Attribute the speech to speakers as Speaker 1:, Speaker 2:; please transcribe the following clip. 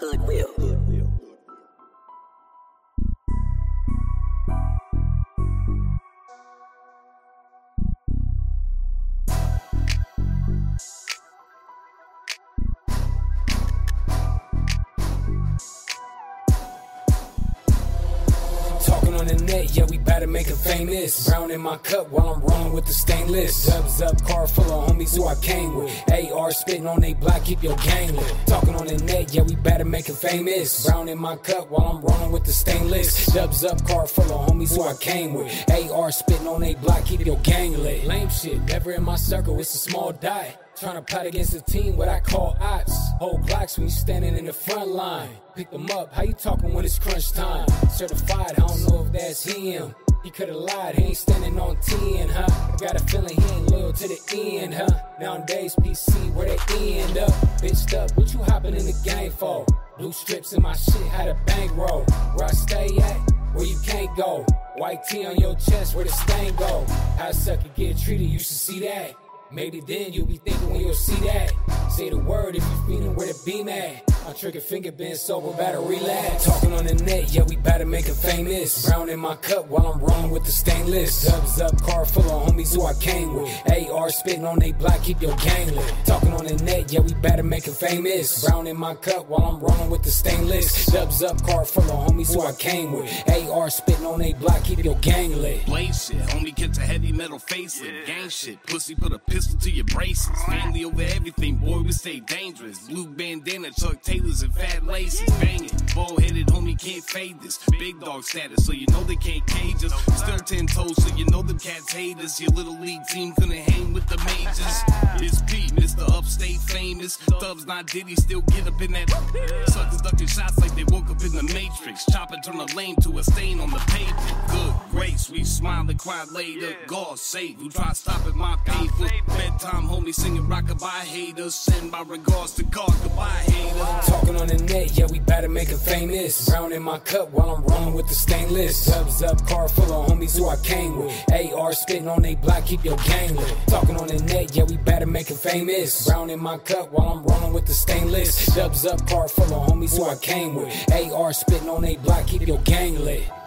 Speaker 1: Goodwill.
Speaker 2: Talking on the net, yeah, we better make it famous. Brown in my cup while I'm rolling with the stainless. Dubs up, car full of homies who I came with. AR spitting on they block, keep your gang lit. Talking on the net, yeah, we better make it famous. Brown in my cup while I'm rolling with the stainless. Dubs up, car full of homies who I came with. AR spitting on they block, keep your gang lit. Lame shit, never in my circle, it's a small die. Tryna plot against a team, what I call ops. Hold Glocks when you standing in the front line. Pick them up, how you talking when it's crunch time? Certified, I don't know if that's him. He could've lied, he ain't standing on 10, huh? I got a feeling he ain't loyal to the end, huh? Nowadays, PC, where they end up? Bitched up, what you hopping in the game for? Blue strips in my shit, had a bankroll. Where I stay at, where you can't go. White tee on your chest, where the stain go. How a sucker get treated, you should see that. Maybe then you'll be thinking when you'll see that. Say the word if you feeling where the beam at. My trigger finger been sober, better relax. Talking on the net, yeah, we better make it famous. Brown in my cup while I'm rolling with the stainless. Dubs up, car full of homies who I came with. AR spitting on they block, keep your gang lit. Talking on the net, yeah, we better make it famous. Brown in my cup while I'm rolling with the stainless. Dubs up, car full of homies who I came with. AR spitting on they block, keep your gang lit.
Speaker 3: Blaze shit, homie gets a heavy metal facelift. Gang shit, pussy put a pistol to your braces. Family over everything, boy, we stay dangerous. Blue bandana, Chuck Taylors and fat laces. Banging, bald-headed homie can't fade this. Big dog status, so you know they can't cage us. Still 10 toes, so you know them cats hate us. Your little league team couldn't hang with the majors. It's Pete, Mr. Upstate famous. Thubbs not Diddy, still get up in that. Suckers ducking shots like they woke up in the Matrix. Chopper turn a lane to a stain on the pavement. Good grace, we smile and cry later. God save who try stopping my paper. Bedtime homie singing rockabye haters. Send my regards to God, goodbye haters.
Speaker 2: Talking on the net, yeah, we better make it famous. Brown in my cup while I'm rolling with the stainless. Dubs up, car full of homies who I came with. AR spitting on they block, keep your gang lit. Talking on the net, yeah, we better make it famous. Brown in my cup while I'm rolling with the stainless. Dubs up, car full of homies who I came with. AR spitting on they block, keep your gang lit.